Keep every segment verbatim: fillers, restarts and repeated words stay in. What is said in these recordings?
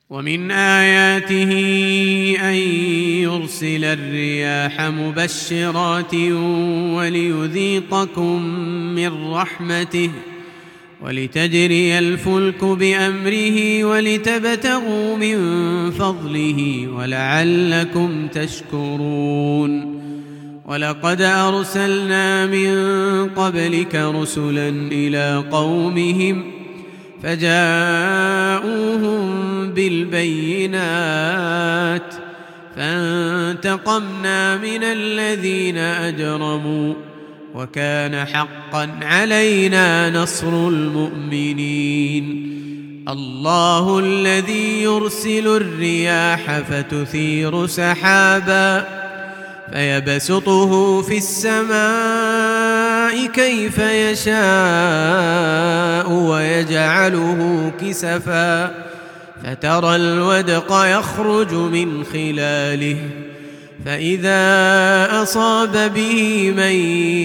ومن آياته أن يرسل الرياح مبشرات وليذيقكم من رحمته ولتجري الفلك بأمره ولتبتغوا من فضله ولعلكم تشكرون. ولقد أرسلنا من قبلك رسلا إلى قومهم فجاءوهم بالبينات فانتقمنا من الذين أجرموا وكان حقا علينا نصر المؤمنين. الله الذي يرسل الرياح فتثير سحابا فيبسطه في السماء كيف يشاء ويجعله كسفا فترى الودق يخرج من خلاله فإذا أصاب به من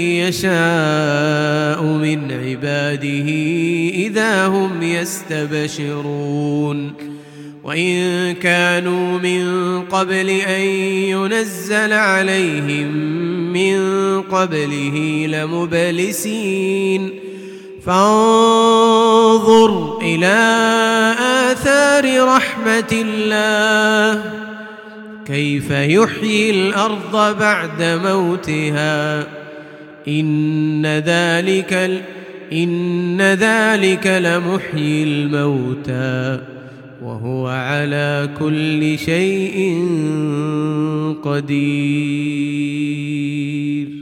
يشاء من عباده إذا هم يستبشرون. وإن كانوا من قبل أن ينزل عليهم من قبله لمبلسين فانظر إلى آثار رحمة الله كيف يحيي الأرض بعد موتها إن ذلك, إن ذلك لمحيي الموتى وهو على كل شيء قدير.